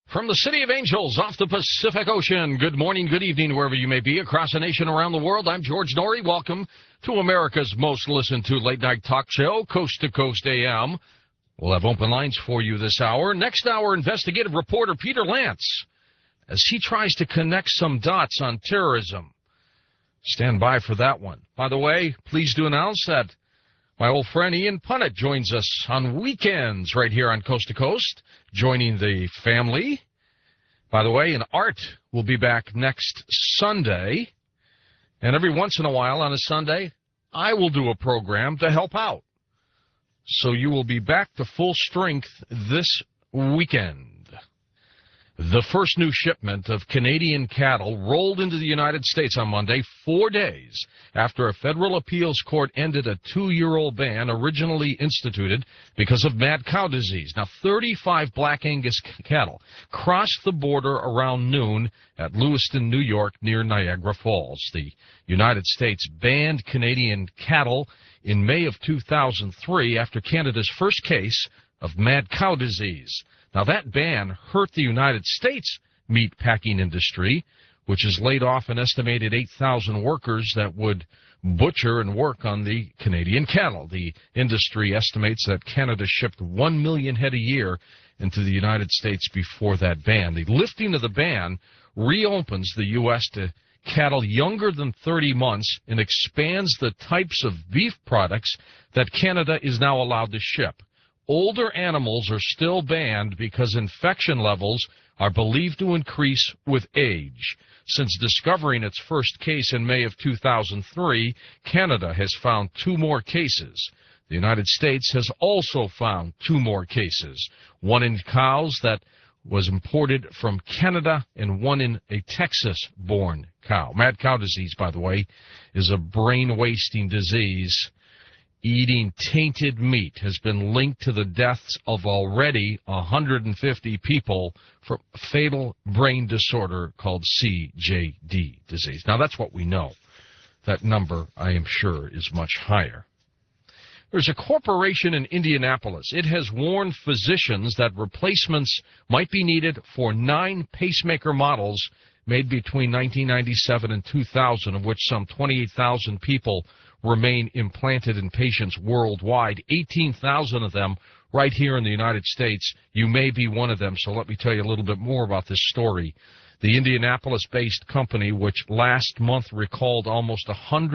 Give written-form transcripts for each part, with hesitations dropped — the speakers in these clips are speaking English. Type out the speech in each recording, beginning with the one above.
From the City of Angels off the Pacific Ocean, good morning, good evening, wherever you may be, across the nation, around the world. I'm George Noory. Welcome to America's most listened to late-night talk show, Coast to Coast AM. We'll have open lines for you this hour. Next hour, investigative reporter Peter Lance, as he tries to connect some dots on terrorism. Stand by for that one. By the way, pleased to announce that my old friend Ian Punnett joins us on weekends right here on Coast to Coast, joining the family. By the way, and Art will be back next Sunday. And every once in a while on a Sunday, I will do a program to help out. So you will be back to full strength this weekend. The first new shipment of Canadian cattle rolled into the United States on Monday, 4 days after a federal appeals court ended a 2-year-old ban originally instituted because of mad cow disease. Now, 35 Black Angus cattle crossed the border around noon at Lewiston, New York, near Niagara Falls. The United States banned Canadian cattle in May of 2003 after Canada's first case of mad cow disease. Now, that ban hurt the United States meat packing industry, which has laid off an estimated 8,000 workers that would butcher and work on the Canadian cattle. The industry estimates that Canada shipped 1 million head a year into the United States before that ban. The lifting of the ban reopens the U.S. to cattle younger than 30 months and expands the types of beef products that Canada is now allowed to ship. Older animals are still banned because infection levels are believed to increase with age. Since discovering its first case in May of 2003, Canada has found 2 more cases. The United States has also found 2 more cases, one in cows that was imported from Canada and one in a Texas-born cow. Mad cow disease, by the way, is a brain-wasting disease. Eating tainted meat has been linked to the deaths of already 150 people from a fatal brain disorder called CJD disease. Now, that's what we know. That number, I am sure, is much higher. There's a corporation in Indianapolis. It has warned physicians that replacements might be needed for 9 pacemaker models made between 1997 and 2000, of which some 28,000 people remain implanted in patients worldwide, 18,000 of them right here in the United States. You may be one of them, so let me tell you a little bit more about this story. The Indianapolis-based company, which last month recalled almost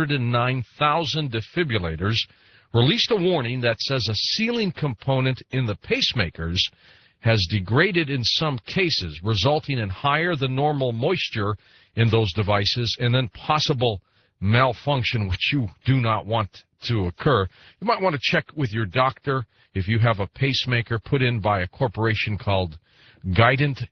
109,000 defibrillators, released a warning that says a sealing component in the pacemakers has degraded in some cases, resulting in higher than normal moisture in those devices and then possible malfunction, which you do not want to occur. You might want to check with your doctor if you have a pacemaker put in by a corporation called Guidant,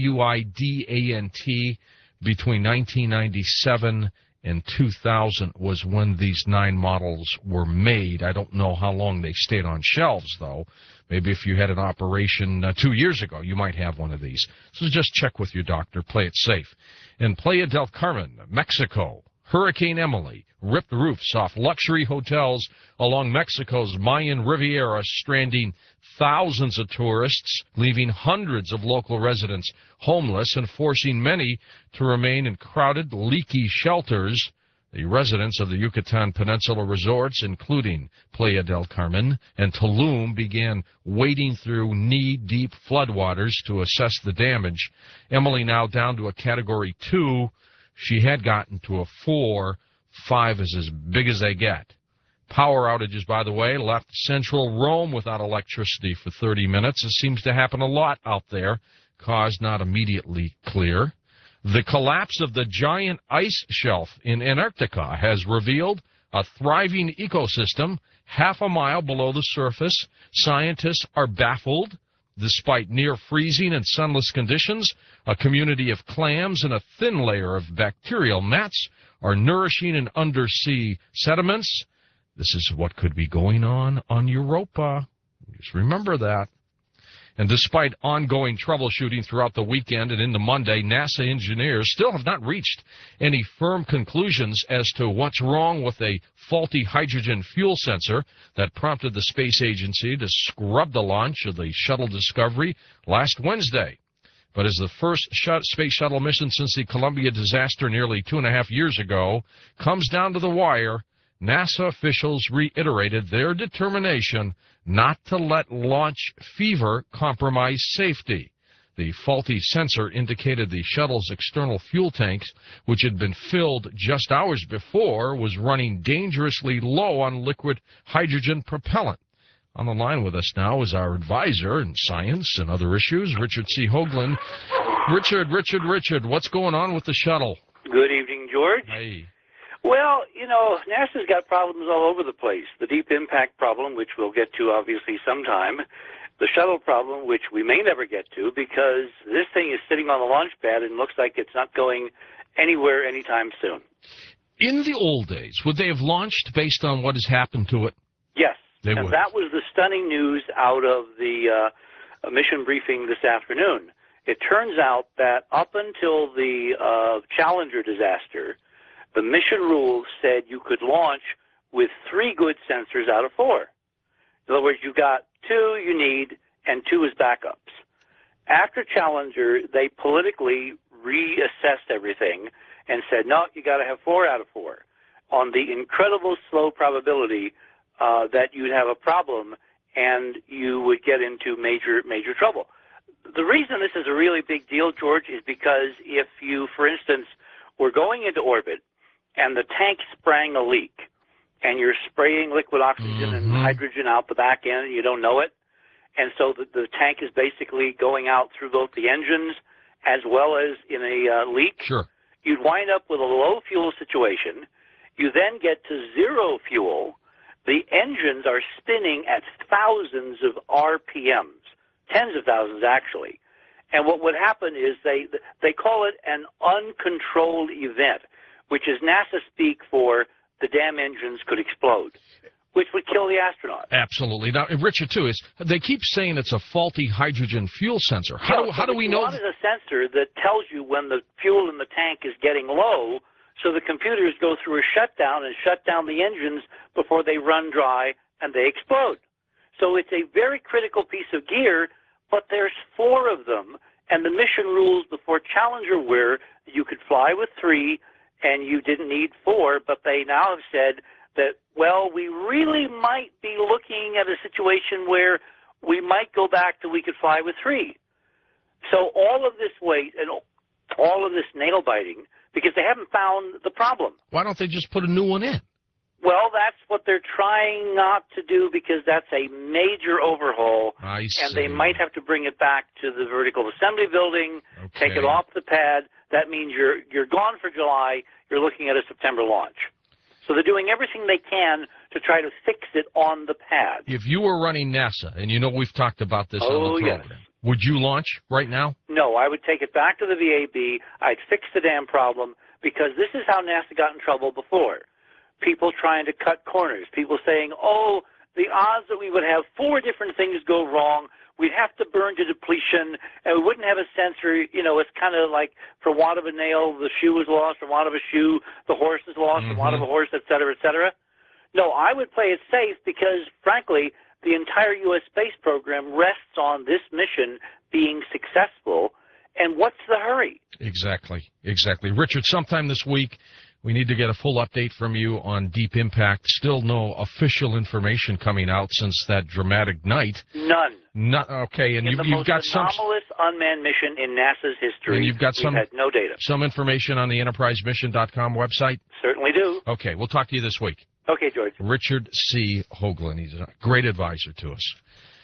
Guidant, between 1997 and 2000 was when these 9 models were made. I don't know how long they stayed on shelves, though. Maybe if you had an operation 2 years ago, you might have one of these. So just check with your doctor. Play it safe. In Playa del Carmen, Mexico, Hurricane Emily ripped roofs off luxury hotels along Mexico's Mayan Riviera, stranding thousands of tourists, leaving hundreds of local residents homeless and forcing many to remain in crowded, leaky shelters. The residents of the Yucatan Peninsula resorts, including Playa del Carmen and Tulum, began wading through knee-deep floodwaters to assess the damage. Emily now down to a Category 2. She had gotten to a 4. 5 is as big as they get. Power outages, by the way, left central Rome without electricity for 30 minutes. It seems to happen a lot out there. Cause not immediately clear. The collapse of the giant ice shelf in Antarctica has revealed a thriving ecosystem half a mile below the surface. Scientists are baffled. Despite near freezing and sunless conditions, a community of clams and a thin layer of bacterial mats are nourishing in undersea sediments. This is what could be going on Europa. Just remember that. And despite ongoing troubleshooting throughout the weekend and into Monday, NASA engineers still have not reached any firm conclusions as to what's wrong with a faulty hydrogen fuel sensor that prompted the space agency to scrub the launch of the shuttle Discovery last Wednesday. But as the first space shuttle mission since the Columbia disaster nearly 2.5 years ago comes down to the wire, NASA officials reiterated their determination not to let launch fever compromise safety. The faulty sensor indicated the shuttle's external fuel tanks, which had been filled just hours before, was running dangerously low on liquid hydrogen propellant. On the line with us now is our advisor in science and other issues, Richard C. Hoagland. Richard, what's going on with the shuttle? Good evening, George. Hey. Well, you know, NASA's got problems all over the place. The deep impact problem, which we'll get to obviously sometime. The shuttle problem, which we may never get to because this thing is sitting on the launch pad and looks like it's not going anywhere anytime soon. In the old days, would they have launched based on what has happened to it? Yes. They and would. That was the stunning news out of the mission briefing this afternoon. It turns out that up until the Challenger disaster, the mission rules said you could launch with 3 good sensors out of 4. In other words, you got 2 you need and 2 as backups. After Challenger, they politically reassessed everything and said, no, you got to have 4 out of 4 on the incredible slow probability that you'd have a problem and you would get into major trouble. The reason this is a really big deal, George, is because if you, for instance, were going into orbit and the tank sprang a leak and you're spraying liquid oxygen and hydrogen out the back end and you don't know it, and so the tank is basically going out through both the engines as well as in a leak, Sure. You'd wind up with a low fuel situation. You then get to 0 fuel. The engines are spinning at thousands of RPMs, tens of thousands actually. And what would happen is they call it an uncontrolled event, which is NASA speak for the damn engines could explode, which would kill the astronaut. Absolutely. Now, Richard, too, they keep saying it's a faulty hydrogen fuel sensor. How do we know? What is a sensor that tells you when the fuel in the tank is getting low, so the computers go through a shutdown and shut down the engines before they run dry and they explode. So it's a very critical piece of gear, but there's 4 of them, and the mission rules before Challenger were you could fly with 3 and you didn't need 4, but they now have said that, well, we really might be looking at a situation where we might go back to we could fly with 3. So all of this weight and all of this nail-biting, because they haven't found the problem. Why don't they just put a new one in? Well, that's what they're trying not to do because that's a major overhaul. I see. And they might have to bring it back to the vertical assembly building, take it off the pad. That means you're gone for July. You're looking at a September launch. So they're doing everything they can to try to fix it on the pad. If you were running NASA, and you know we've talked about this on the program, yes. Would you launch right now? No, I would take it back to the VAB. I'd fix the damn problem because this is how NASA got in trouble before. People trying to cut corners, people saying, oh, the odds that we would have 4 different things go wrong, we'd have to burn to depletion, and we wouldn't have a sensor. You know, it's kind of like for want of a nail, the shoe is lost, for want of a shoe, the horse is lost, for want of a horse, et cetera, et cetera. No, I would play it safe because, frankly, the entire U.S. space program rests on this mission being successful, and what's the hurry? Exactly. Richard, sometime this week, we need to get a full update from you on Deep Impact. Still no official information coming out since that dramatic night. None. Okay, and you've got some anomalous unmanned mission in NASA's history. And you've got We've had no data. Some information on the EnterpriseMission.com website? Certainly do. Okay, we'll talk to you this week. Okay, George. Richard C. Hoagland. He's a great advisor to us.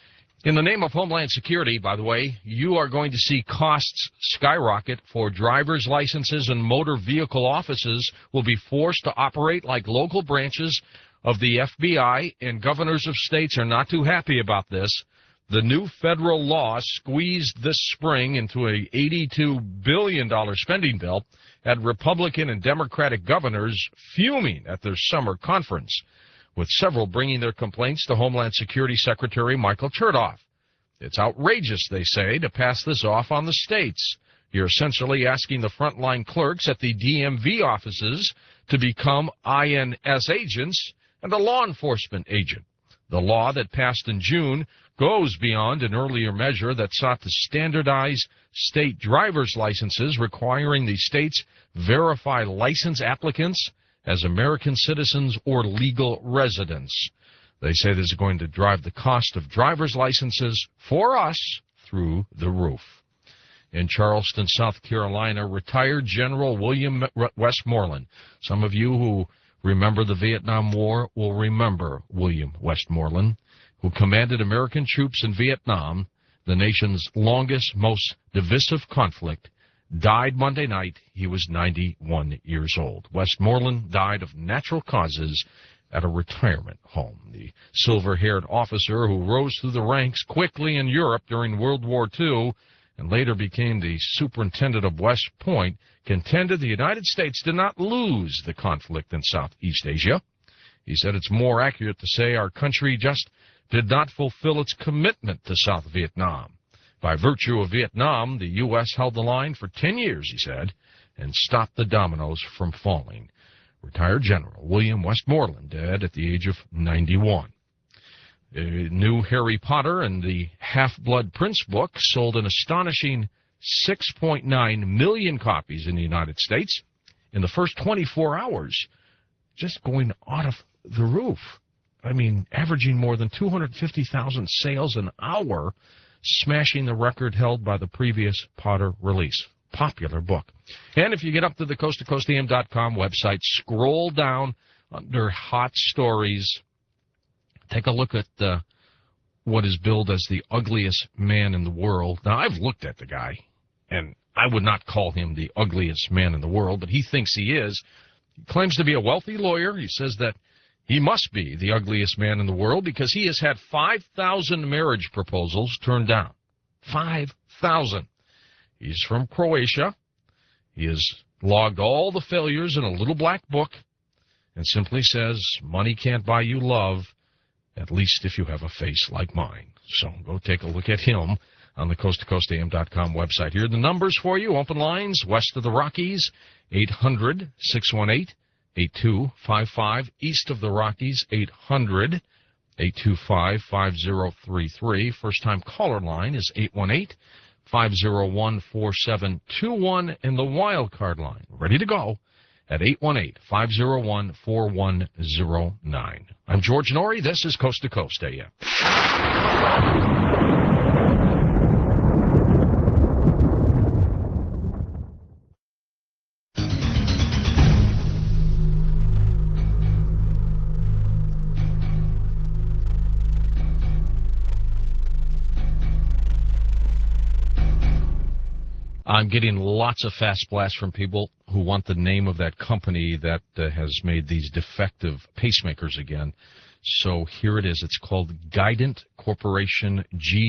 In the name of Homeland Security, by the way, you are going to see costs skyrocket for driver's licenses, and motor vehicle offices will be forced to operate like local branches of the FBI, and governors of states are not too happy about this. The new federal law squeezed this spring into a $82 billion spending bill had Republican and Democratic governors fuming at their summer conference, with several bringing their complaints to Homeland Security Secretary Michael Chertoff. It's outrageous, they say, to pass this off on the states. You're essentially asking the frontline clerks at the DMV offices to become INS agents and a law enforcement agent. The law that passed in June goes beyond an earlier measure that sought to standardize state driver's licenses, requiring the states verify license applicants as American citizens or legal residents. They say this is going to drive the cost of driver's licenses for us through the roof. In Charleston, South Carolina, retired General William Westmoreland. Some of you who remember the Vietnam War will remember William Westmoreland, who commanded American troops in Vietnam, the nation's longest, most divisive conflict, died Monday night. He was 91 years old. Westmoreland died of natural causes at a retirement home. The silver-haired officer who rose through the ranks quickly in Europe during World War II and later became the superintendent of West Point, contended the United States did not lose the conflict in Southeast Asia. He said it's more accurate to say our country just did not fulfill its commitment to South Vietnam. By virtue of Vietnam, the U.S. held the line for 10 years, he said, and stopped the dominoes from falling. Retired General William Westmoreland, dead at the age of 91. The new Harry Potter and the Half-Blood Prince book sold an astonishing 6.9 million copies in the United States in the first 24 hours, just going out of the roof. I mean, averaging more than 250,000 sales an hour, smashing the record held by the previous Potter release. Popular book. And if you get up to the coasttocoastam.com website, scroll down under Hot Stories, take a look at what is billed as the ugliest man in the world. Now, I've looked at the guy, and I would not call him the ugliest man in the world, but he thinks he is. He claims to be a wealthy lawyer. He says that he must be the ugliest man in the world because he has had 5,000 marriage proposals turned down. 5,000. He's from Croatia. He has logged all the failures in a little black book and simply says, money can't buy you love, at least if you have a face like mine. So go take a look at him on the coasttocoastam.com website. Here are the numbers for you. Open lines west of the Rockies, 800-618-8255. East of the Rockies, 800-825-5033. First-time caller line is 818-501-4721, and the wild card line, ready to go, at 818-501-4109. I'm George Norrie. This is Coast to Coast AM. I'm getting lots of fast blasts from people who want the name of that company that has made these defective pacemakers again. So here it is. It's called Guidant Corporation,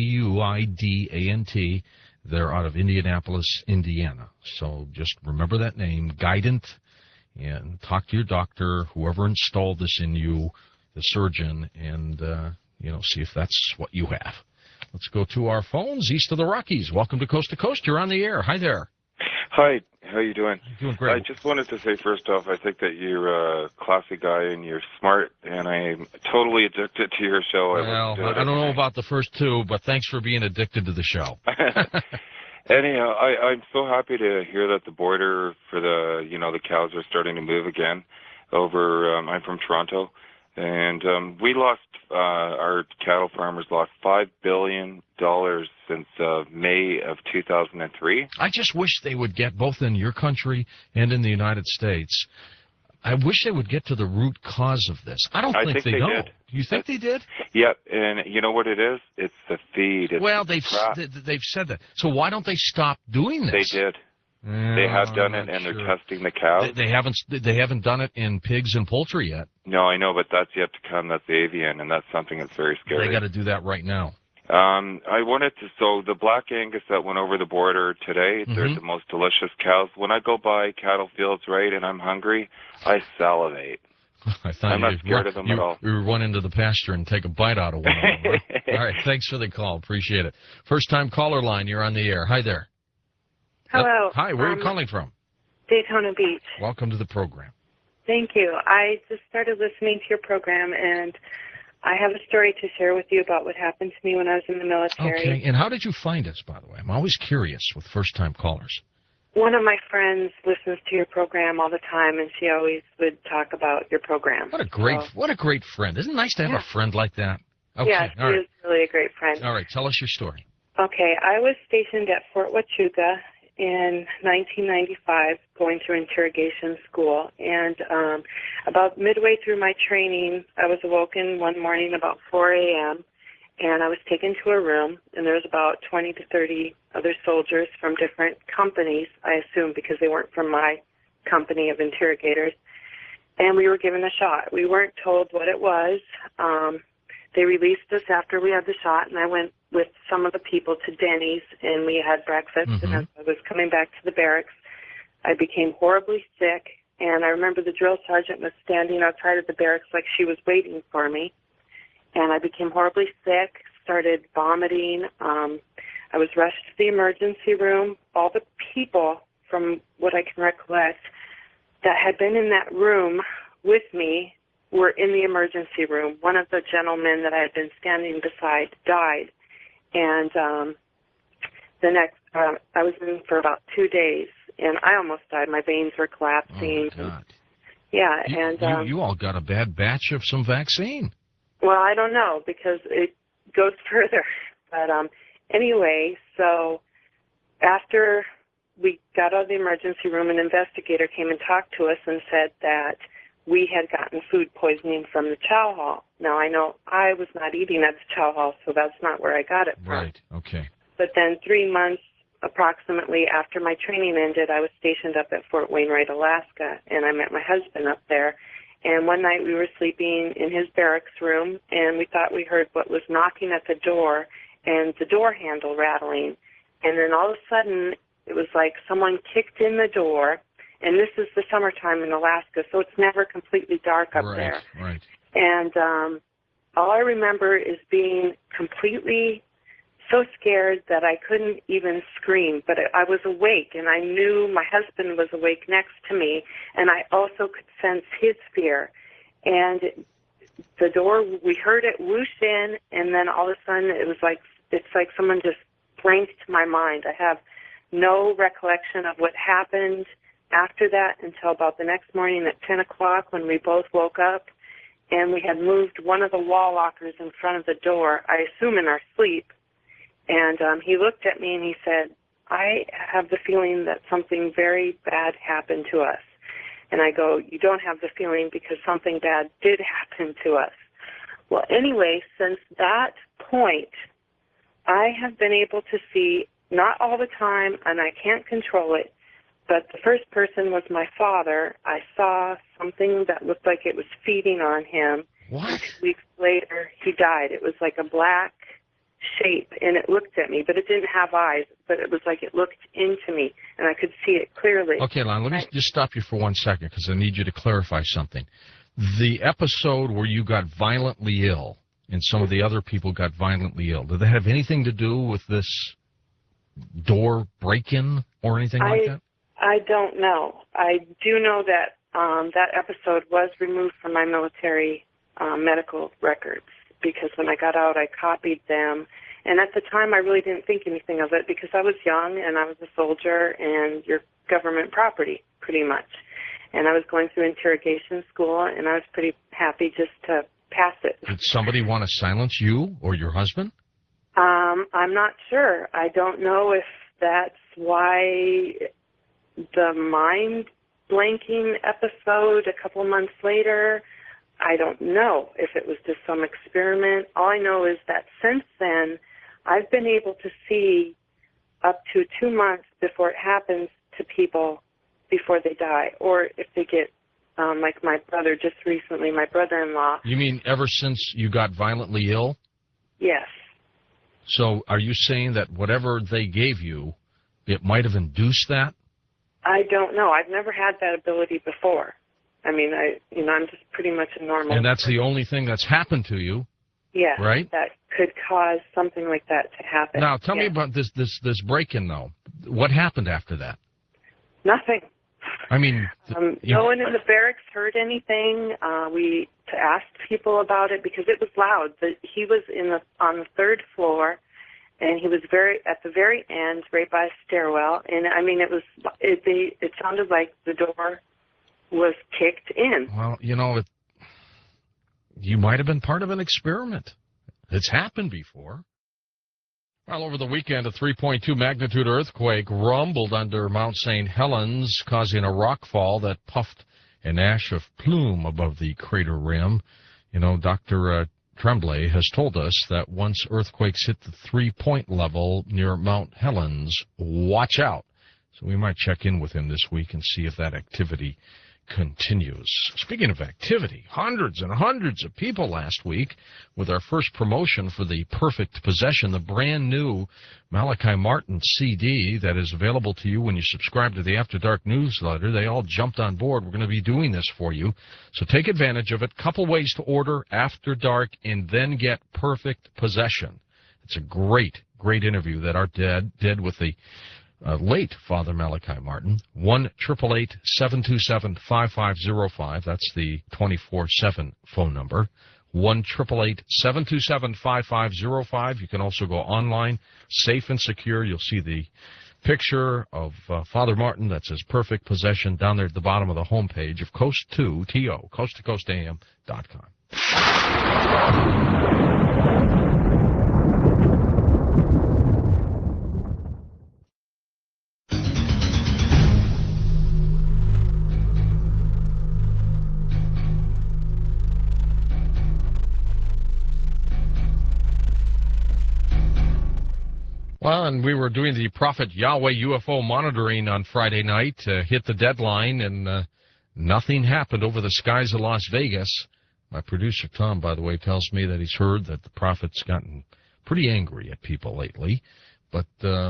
Guidant. They're out of Indianapolis, Indiana. So just remember that name, Guidant, and talk to your doctor, whoever installed this in you, the surgeon, and see if that's what you have. Let's go to our phones east of the Rockies. Welcome to Coast. You're on the air. Hi there. Hi. How you doing? Doing great. I just wanted to say first off, I think that you're a classy guy and you're smart, and I'm totally addicted to your show. Well, I don't know about the first two, but thanks for being addicted to the show. Anyhow, I'm so happy to hear that the border for the cows are starting to move again. I'm from Toronto. And we lost, our cattle farmers lost $5 billion since May of 2003. I just wish they would get, both in your country and in the United States, I wish they would get to the root cause of this. I think they know. Did. You think they did? Yep, and you know what it is? It's the feed. They've said that. So why don't they stop doing this? They did. They have done it, and they're testing the cows. They haven't done it in pigs and poultry yet. No, I know, but that's yet to come. That's avian, and that's something that's very scary. They got to do that right now. So the Black Angus that went over the border today, they're the most delicious cows. When I go by cattle fields, right, and I'm hungry, I salivate. I'm not scared of them at all. You run into the pasture and take a bite out of one of them. Right? All right, thanks for the call. Appreciate it. First-time caller line, you're on the air. Hi there. Hello. Hi, where are you calling from? Daytona Beach. Welcome to the program. Thank you. I just started listening to your program, and I have a story to share with you about what happened to me when I was in the military. Okay, and how did you find us, by the way? I'm always curious with first-time callers. One of my friends listens to your program all the time, and she always would talk about your program. What a great friend. Isn't it nice to have a friend like that? Okay, yeah, she is really a great friend. All right, tell us your story. Okay, I was stationed at Fort Huachuca in 1995, going through interrogation school, and about midway through my training, I was awoken one morning about 4 a.m., and I was taken to a room, and there was about 20 to 30 other soldiers from different companies, I assume, because they weren't from my company of interrogators, and we were given a shot. We weren't told what it was. They released us after we had the shot, and I went with some of the people to Denny's, and we had breakfast, and as I was coming back to the barracks, I became horribly sick, and I remember the drill sergeant was standing outside of the barracks like she was waiting for me, and I became horribly sick, started vomiting. I was rushed to the emergency room. All the people, from what I can recollect, that had been in that room with me were in the emergency room. One of the gentlemen that I had been standing beside died, and the next, I was in for about 2 days, and I almost died. My veins were collapsing. Oh, my God. Yeah, you all got a bad batch of some vaccine. Well, I don't know, because it goes further. But anyway, so after we got out of the emergency room, an investigator came and talked to us and said that we had gotten food poisoning from the chow hall. Now, I know I was not eating at the chow hall, so that's not where I got it from. Right, okay. But then 3 months approximately after my training ended, I was stationed up at Fort Wainwright, Alaska, and I met my husband up there. And one night we were sleeping in his barracks room, and we thought we heard what was knocking at the door and the door handle rattling. And then all of a sudden, it was like someone kicked in the door, and this is the summertime in Alaska, so it's never completely dark up there. Right. And all I remember is being completely so scared that I couldn't even scream, but I was awake, and I knew my husband was awake next to me, and I also could sense his fear. And the door, we heard it whoosh in, and then all of a sudden it's like someone just blanked my mind. I have no recollection of what happened after that until about the next morning at 10 o'clock when we both woke up, and we had moved one of the wall lockers in front of the door, I assume in our sleep. And he looked at me and he said, I have the feeling that something very bad happened to us. And I go, you don't have the feeling because something bad did happen to us. Well, anyway, since that point, I have been able to see, not all the time, and I can't control it, but the first person was my father. I saw something that looked like it was feeding on him. What? And 2 weeks later, he died. It was like a black shape, and it looked at me, but it didn't have eyes, but it was like it looked into me, and I could see it clearly. Okay, Lon, let me just stop you for 1 second, because I need you to clarify something. The episode where you got violently ill, and some of the other people got violently ill, did that have anything to do with this door break-in or anything like that? I don't know. I do know that that episode was removed from my military medical records, because when I got out, I copied them. And at the time, I really didn't think anything of it because I was young and I was a soldier and you're government property, pretty much. And I was going through interrogation school, and I was pretty happy just to pass it. Did somebody want to silence you or your husband? I'm not sure. I don't know if that's why the mind blanking episode a couple months later, I don't know if it was just some experiment. All I know is that since then, I've been able to see up to 2 months before it happens to people before they die, or if they get, like my brother just recently, my brother-in-law. You mean ever since you got violently ill? Yes. So are you saying that whatever they gave you, it might have induced that? I don't know. I've never had that ability before. I mean, I'm just pretty much a normal. And that's the only thing that's happened to you. Yeah. Right? That could cause something like that to happen. Now, tell me about this break-in, though. What happened after that? Nothing. I mean, no one in the barracks heard anything. We asked people about it because it was loud. He was on the third floor, and he was at the very end, right by a stairwell. And I mean, it sounded like the door was kicked in. Well, you might have been part of an experiment. It's happened before. Well, over the weekend, a 3.2 magnitude earthquake rumbled under Mount St. Helens, causing a rock fall that puffed an ash of plume above the crater rim. Dr. Tremblay has told us that once earthquakes hit the 3-point level near Mount Helens, watch out. So we might check in with him this week and see if that activity continues. Speaking of activity, hundreds and hundreds of people last week with our first promotion for the Perfect Possession, the brand new Malachi Martin CD that is available to you when you subscribe to the After Dark newsletter. They all jumped on board. We're going to be doing this for you. So take advantage of it. Couple ways to order After Dark and then get Perfect Possession. It's a great, great interview that our dad did with the late Father Malachi Martin. 1-888-727-5505. That's the 24/7 phone number. 1-888-727-5505. You can also go online, safe and secure. You'll see the picture of Father Martin that says Perfect Possession down there at the bottom of the homepage of Coast to coasttocoastam.com. Well, and we were doing the Prophet Yahweh UFO monitoring on Friday night, hit the deadline, and nothing happened over the skies of Las Vegas. My producer, Tom, by the way, tells me that he's heard that the Prophet's gotten pretty angry at people lately, but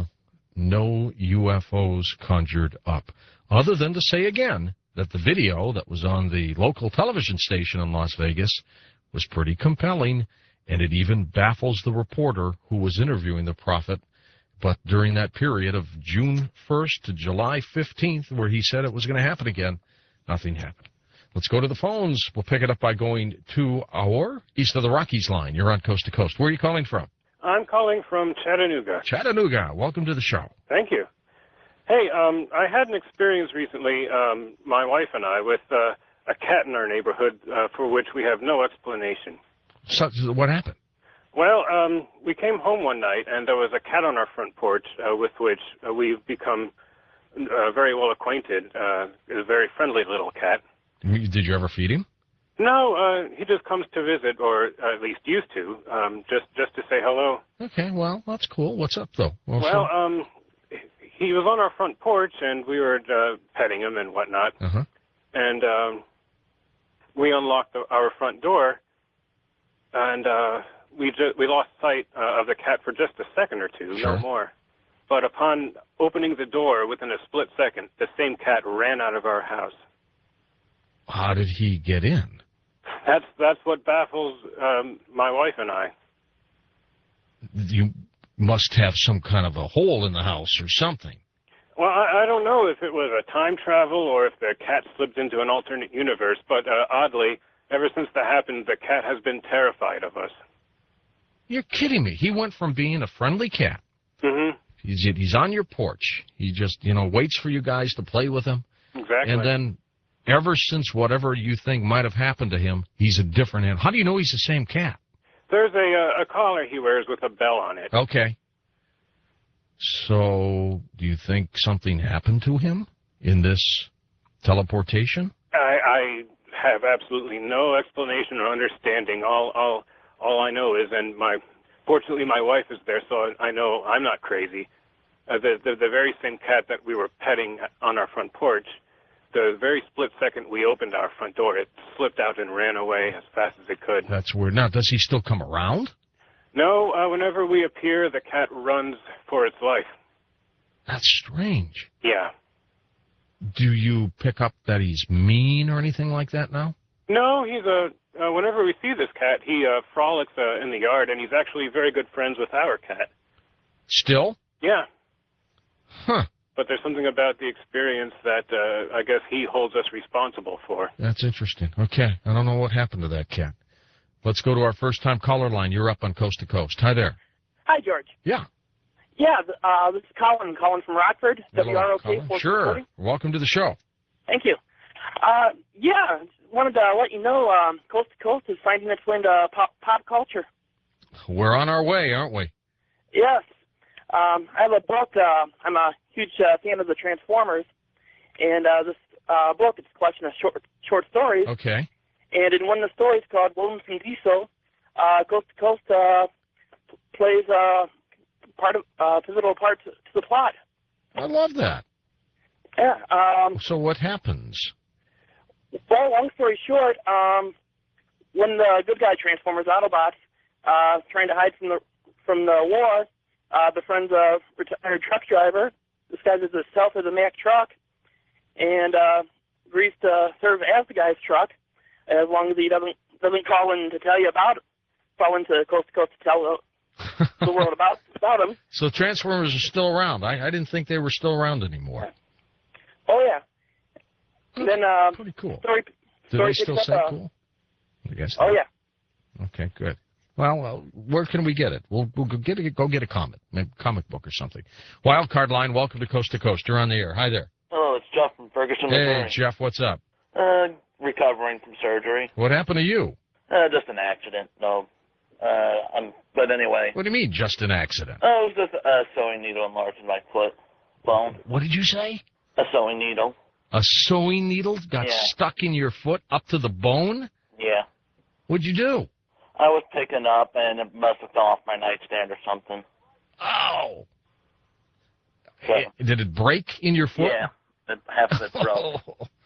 no UFOs conjured up, other than to say again that the video that was on the local television station in Las Vegas was pretty compelling, and it even baffles the reporter who was interviewing the Prophet. But during that period of June 1st to July 15th, where he said it was going to happen again, nothing happened. Let's go to the phones. We'll pick it up by going to our East of the Rockies line. You're on Coast to Coast. Where are you calling from? I'm calling from Chattanooga. Chattanooga. Welcome to the show. Thank you. Hey, I had an experience recently, my wife and I, with a cat in our neighborhood for which we have no explanation. So what happened? Well, we came home one night, and there was a cat on our front porch with which we've become very well acquainted. It's a very friendly little cat. Did you ever feed him? No, he just comes to visit, or at least used to, just to say hello. Okay, well, that's cool. What's up, though? Well, he was on our front porch, and we were petting him and whatnot. Uh-huh. And we unlocked our front door, and we lost sight of the cat for just a second or two, Sure. no more. But upon opening the door, within a split second, the same cat ran out of our house. How did he get in? That's what baffles my wife and I. You must have some kind of a hole in the house or something. Well, I don't know if it was a time travel or if the cat slipped into an alternate universe, but oddly, ever since that happened, the cat has been terrified of us. You're kidding me. He went from being a friendly cat. Mm-hmm. He's on your porch. He just, waits for you guys to play with him. Exactly. And then ever since whatever you think might have happened to him, he's a different animal. How do you know he's the same cat? There's a collar he wears with a bell on it. Okay. So do you think something happened to him in this teleportation? I have absolutely no explanation or understanding. All I know is, and fortunately my wife is there, so I know I'm not crazy. The very same cat that we were petting on our front porch, the very split second we opened our front door, it slipped out and ran away as fast as it could. That's weird. Now, does he still come around? No, whenever we appear, the cat runs for its life. That's strange. Yeah. Do you pick up that he's mean or anything like that now? No, he's whenever we see this cat, he frolics in the yard, and he's actually very good friends with our cat. Still? Yeah. Huh. but there's something about the experience that I guess he holds us responsible for. That's interesting. Okay. I don't know what happened to that cat. Let's go to our first-time caller line. You're up on Coast to Coast. Hi there. Hi, George. Yeah. Yeah, this is Colin calling from Rockford. Hello, WROK Colin. 440. Sure. Welcome to the show. Thank you. Yeah, wanted to let you know Coast to Coast is finding its way into pop culture. We're on our way, aren't we? Yes. I have a book. I'm a huge fan of the Transformers, and this book is a collection of short stories. Okay. And in one of the stories called Williamson Diesel, Coast to Coast plays pivotal part to the plot. I love that. Yeah. So what happens? Well, long story short, when the good guy Transformers Autobots trying to hide from the war, befriends a retired truck driver, disguises himself as a Mack truck, and agrees to serve as the guy's truck, as long as he doesn't call in to tell you about it, call into Coast to Coast to tell the world about him. So Transformers are still around. I didn't think they were still around anymore. Oh yeah. And then pretty cool. Story Do they picks still up, say cool? I guess. Oh not. yeah. Okay, good. Well, where can we get it? We'll go get a comic book or something. Wildcard line. Welcome to Coast. You're on the air. Hi there. Hello, it's Jeff from Ferguson, Hey, Missouri. Jeff. What's up? Recovering from surgery. What happened to you? Just an accident. No. But anyway. What do you mean, just an accident? Oh, it was just a sewing needle enlarged in my foot bone. What did you say? A sewing needle. A sewing needle got stuck in your foot up to the bone? Yeah. What'd you do? I was picking up, and it must have fell off my nightstand or something. Oh. So, Did it break in your foot? yeah. Half of it broke.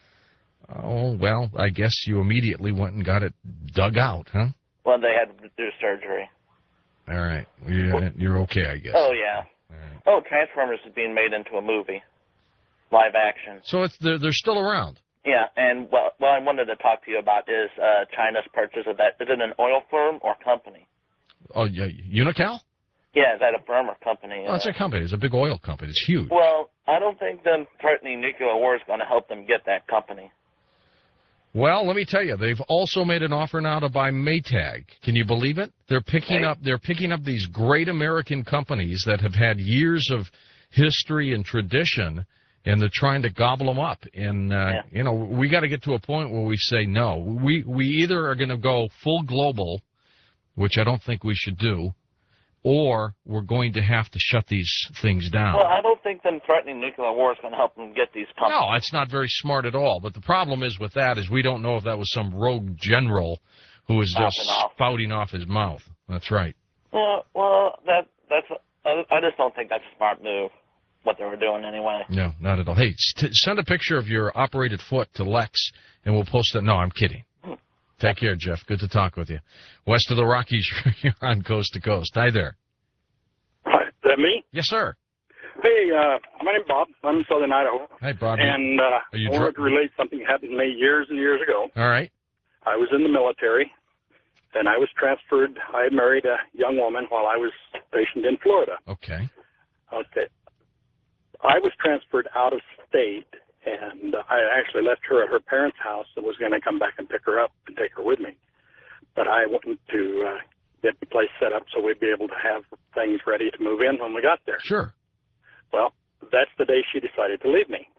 Oh, well, I guess you immediately went and got it dug out, huh? Well, they had to do surgery. All right. You're okay, I guess. Oh, yeah. All right. Oh, Transformers is being made into a movie. Live action. So they're still around? Yeah, and what I wanted to talk to you about is China's purchase of that. Is it an oil firm or company? Oh, yeah, Unocal? Yeah, is that a firm or company? Oh, it's a company. It's a big oil company. It's huge. Well, I don't think them threatening nuclear war is going to help them get that company. Well, let me tell you, they've also made an offer now to buy Maytag. Can you believe it? They're picking up these great American companies that have had years of history and tradition, and they're trying to gobble them up. And you know, we got to get to a point where we say no. We either are going to go full global, which I don't think we should do, or we're going to have to shut these things down. Well, I don't think them threatening nuclear war is going to help them get these companies. No, it's not very smart at all. But the problem is with that is we don't know if that was some rogue general who was just spouting off his mouth. That's right. Well, that's. I just don't think that's a smart move. What they were doing anyway. No, not at all. Hey, send a picture of your operated foot to Lex, and we'll post it. No, I'm kidding. Take care, Jeff. Good to talk with you. West of the Rockies, you're on Coast to Coast. Hi there. Hi, is that me? Yes, sir. Hey, my name's Bob. I'm in southern Idaho. Hi, Bob. And I wanted to relate something that happened to me years and years ago. All right. I was in the military, and I was transferred. I had married a young woman while I was stationed in Florida. Okay. Okay. I was transferred out of state, and I actually left her at her parents' house and was going to come back and pick her up and take her with me. But I wanted to get the place set up so we'd be able to have things ready to move in when we got there. Sure. Well, that's the day she decided to leave me.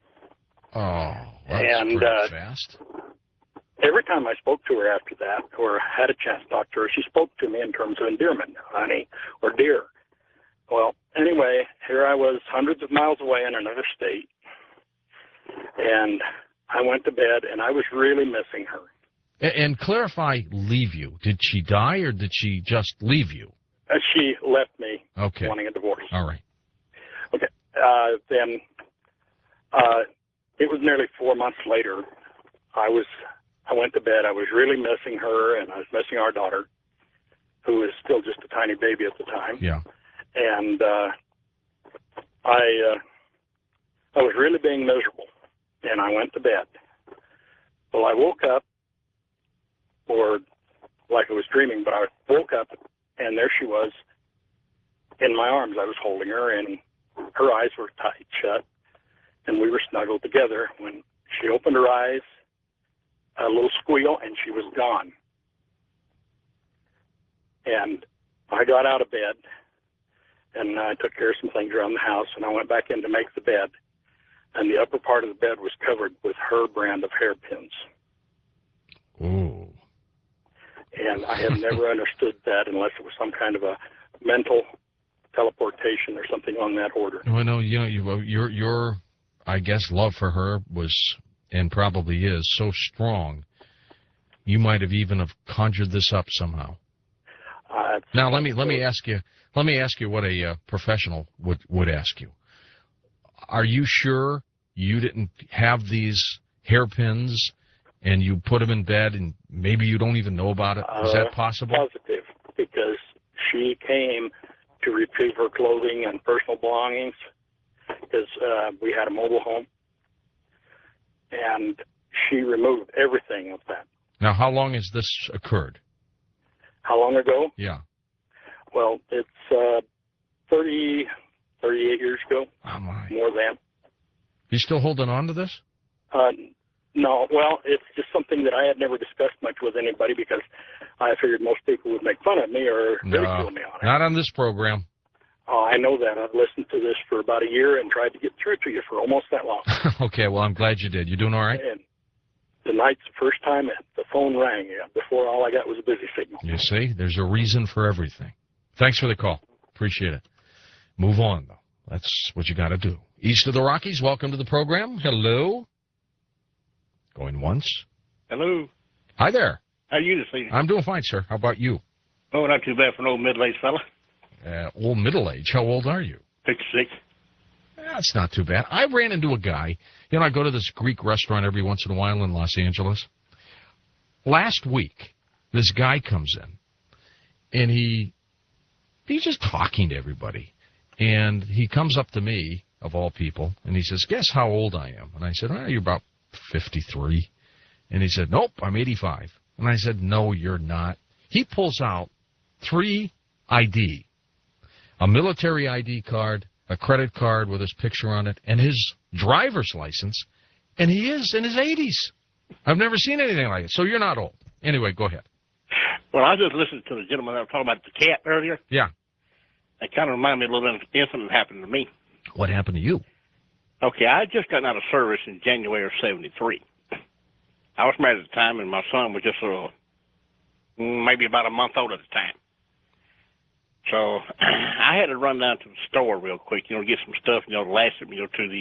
Oh, that's pretty fast. Every time I spoke to her after that, or had a chance to talk to her, she spoke to me in terms of endearment, honey, or dear. Well, anyway, here I was hundreds of miles away in another state, and I went to bed, and I was really missing her. And clarify, leave you. Did she die, or did she just leave you? She left me, okay, wanting a divorce. All right. Okay. Then it was nearly 4 months later. I went to bed. I was really missing her, and I was missing our daughter, who was still just a tiny baby at the time. Yeah. And I was really being miserable, and I went to bed. Well, I woke up, or like I was dreaming, but I woke up, and there she was in my arms. I was holding her, and her eyes were tight shut, and we were snuggled together. When she opened her eyes, a little squeal, and she was gone. And I got out of bed, and I took care of some things around the house, and I went back in to make the bed, and the upper part of the bed was covered with her brand of hairpins. Ooh. And I have never understood that unless it was some kind of a mental teleportation or something on that order. Well, no, your I guess, love for her was, and probably is, so strong, you might have even have conjured this up somehow. Now, let me ask you what a professional would ask you. Are you sure you didn't have these hairpins and you put them in bed and maybe you don't even know about it? Is that possible? Positive, because she came to retrieve her clothing and personal belongings, because we had a mobile home, and she removed everything of that. Now, how long has this occurred? How long ago? Yeah. Well, it's 38 years ago. Oh, my. More than. You still holding on to this? No, well, it's just something that I had never discussed much with anybody because I figured most people would make fun of me or ridicule me on it. Not on this program. Oh, I know that. I've listened to this for about a year and tried to get through to you for almost that long. Okay, well, I'm glad you did. You doing all right? And tonight's the first time the phone rang. Before, all I got was a busy signal. You see, there's a reason for everything. Thanks for the call. Appreciate it. Move on, though. That's what you got to do. East of the Rockies, welcome to the program. Hello. Going once. Hello. Hi there. How are you this evening? I'm doing fine, sir. How about you? Oh, not too bad for an old middle-aged fella. Old middle age. How old are you? 56. That's not too bad. I ran into a guy. You know, I go to this Greek restaurant every once in a while in Los Angeles. Last week, this guy comes in, and he's just talking to everybody. And he comes up to me, of all people, and he says, guess how old I am? And I said, well, you're about 53. And he said, nope, I'm 85. And I said, no, you're not. He pulls out 3 ID, a military ID card, a credit card with his picture on it, and his driver's license, and he is in his 80s. I've never seen anything like it. So you're not old. Anyway, go ahead. Well, I just listened to the gentleman that was talking about the cat earlier. Yeah. It kind of reminded me a little bit of an incident that happened to me. What happened to you? Okay, I had just gotten out of service in January of 73. I was married at the time, and my son was just maybe about a month old at the time. So I had to run down to the store real quick, to get some stuff, to last it,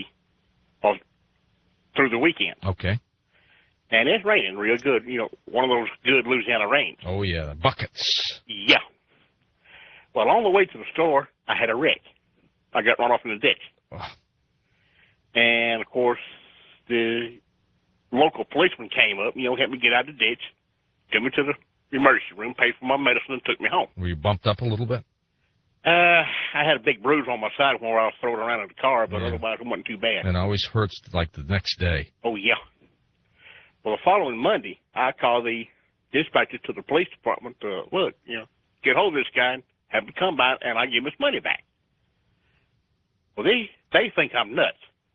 through the weekend. Okay. And it's raining real good, one of those good Louisiana rains. Oh, yeah, buckets. Yeah. Well, on the way to the store, I had a wreck. I got run off in the ditch. Oh. And, of course, the local policeman came up, helped me get out of the ditch, took me to the emergency room, paid for my medicine, and took me home. Were you bumped up a little bit? I had a big bruise on my side where I was thrown around in the car, but otherwise it wasn't too bad. And it always hurts like the next day. Oh, yeah. Well, the following Monday, I called the dispatcher to the police department to, get hold of this guy and have him come by, and I give him his money back. Well, they think I'm nuts.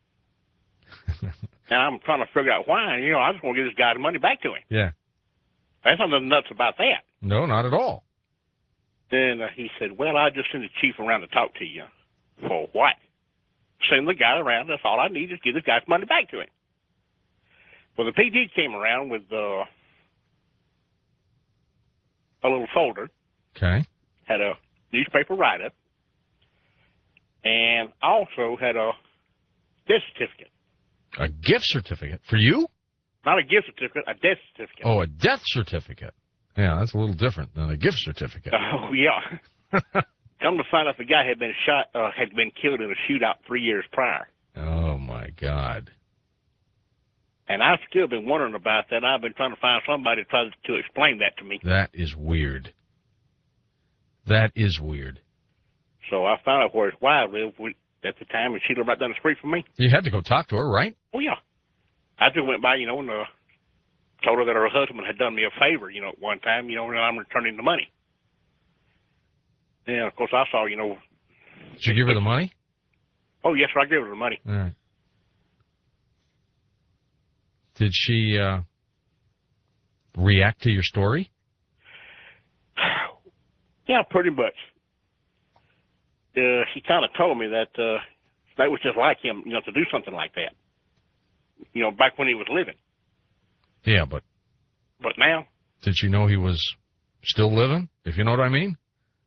And I'm trying to figure out why. I just want to get this guy the money back to him. Yeah. There's nothing nuts about that. No, not at all. Then he said, well, I just sent the chief around to talk to you. For what? Send the guy around. That's all I need is get this guy's money back to him. Well, the PD came around with a little folder. Okay. Had a newspaper write-up. And also had a death certificate. A gift certificate? For you? Not a gift certificate, a death certificate. Oh, a death certificate. Yeah, that's a little different than a gift certificate. Oh, yeah. Come to find out the guy had been killed in a shootout 3 years prior. Oh, my God. And I've still been wondering about that. I've been trying to find somebody to try to explain that to me. That is weird. That is weird. So I found out where his wife lived at the time, and she lived right down the street from me. You had to go talk to her, right? Oh, yeah. I just went by, and told her that her husband had done me a favor, at one time, and I'm returning the money. And, of course, I saw, Did you give her the money? Oh, yes, sir. I gave her the money. All right. Did she react to your story? Yeah, pretty much. She kind of told me that that was just like him, to do something like that. Back when he was living. Yeah, but now? Did she know he was still living, if you know what I mean?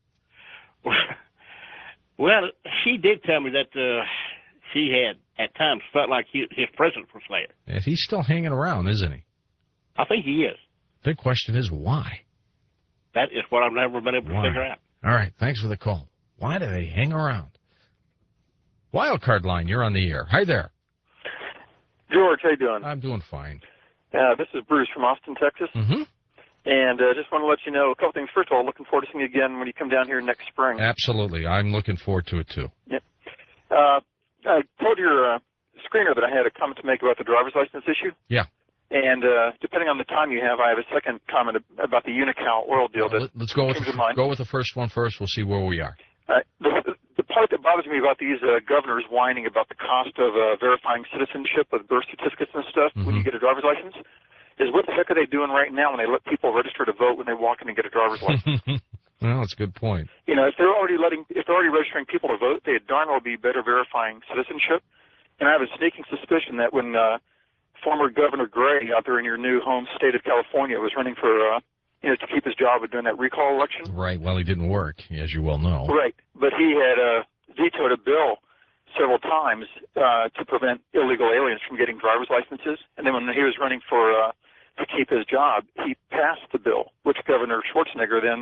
Well, she did tell me that she had, at times, felt like his presence was there. And he's still hanging around, isn't he? I think he is. Big question is why? That is what I've never been able to figure out. All right, thanks for the call. Why do they hang around? Wildcard line, you're on the air. Hi there. George, how you doing? I'm doing fine. This is Bruce from Austin, Texas. Mm-hmm. And just want to let you know a couple things. First of all, looking forward to seeing you again when you come down here next spring. Absolutely. I'm looking forward to it, too. Yep. I told your screener that I had a comment to make about the driver's license issue. Yeah. And depending on the time you have, I have a second comment about the Unocal oil deal. Let's go with the first one first. We'll see where we are. The part that bothers me about these governors whining about the cost of verifying citizenship with birth certificates and stuff when you get a driver's license is what the heck are they doing right now when they let people register to vote when they walk in and get a driver's license? Well, that's a good point. If they're already registering people to vote, they'd darn well be better verifying citizenship. And I have a sneaking suspicion that when former Governor Gray out there in your new home state of California was running for to keep his job with doing that recall election. Right. Well, he didn't work, as you well know. Right. But he had vetoed a bill several times to prevent illegal aliens from getting driver's licenses. And then when he was running for to keep his job, he passed the bill, which Governor Schwarzenegger then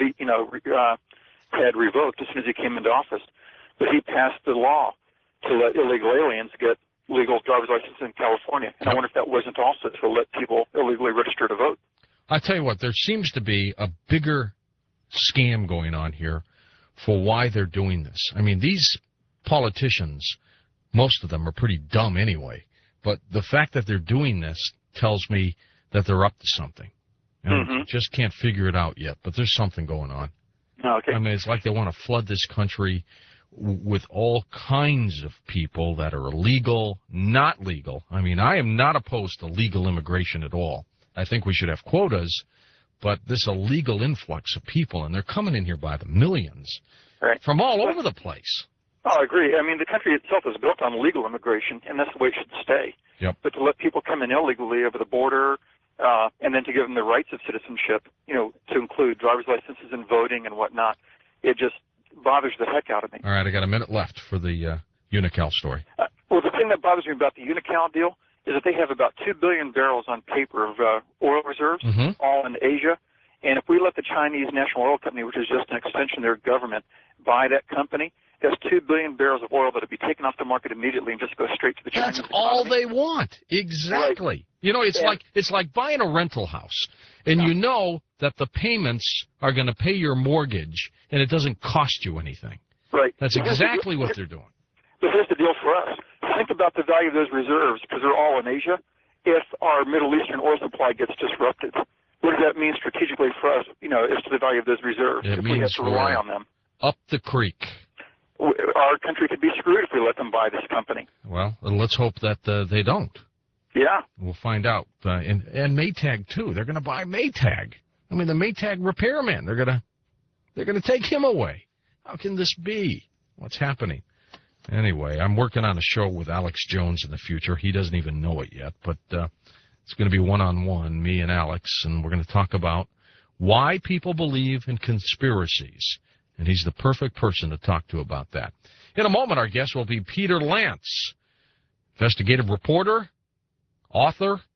had revoked as soon as he came into office. But he passed the law to let illegal aliens get legal driver's license in California. And I wonder if that wasn't also to let people illegally register to vote. I tell you what, there seems to be a bigger scam going on here for why they're doing this. I mean, these politicians, most of them are pretty dumb anyway, but the fact that they're doing this tells me that they're up to something. I just can't figure it out yet, but there's something going on. Okay. I mean, it's like they want to flood this country with all kinds of people that are illegal, not legal. I mean, I am not opposed to legal immigration at all. I think we should have quotas, but this illegal influx of people, and they're coming in here by the millions from all over the place. Oh, I agree. I mean, the country itself is built on legal immigration, and that's the way it should stay. Yep. But to let people come in illegally over the border, and then to give them the rights of citizenship, to include driver's licenses and voting and whatnot, it just bothers the heck out of me. All right, I got a minute left for the Unocal story. Well, the thing that bothers me about the Unocal deal is that they have about 2 billion barrels on paper of oil reserves, all in Asia. And if we let the Chinese National Oil Company, which is just an extension of their government, buy that company, there's 2 billion barrels of oil that would be taken off the market immediately and just go straight to the Chinese economy. All they want. Exactly. Right. It's like buying a rental house, and you know that the payments are going to pay your mortgage, and it doesn't cost you anything. Right. That's exactly what they're doing. But here's the deal for us. Think about the value of those reserves, because they're all in Asia. If our Middle Eastern oil supply gets disrupted, what does that mean strategically for us, as to the value of those reserves, if we have to rely on them? Up the creek. Our country could be screwed if we let them buy this company. Well, let's hope that they don't. Yeah. We'll find out. And Maytag, too. They're going to buy Maytag. I mean, the Maytag repairman, they're going to take him away. How can this be? What's happening? Anyway, I'm working on a show with Alex Jones in the future. He doesn't even know it yet, but it's going to be one-on-one, me and Alex, and we're going to talk about why people believe in conspiracies. And he's the perfect person to talk to about that. In a moment, our guest will be Peter Lance, investigative reporter, author,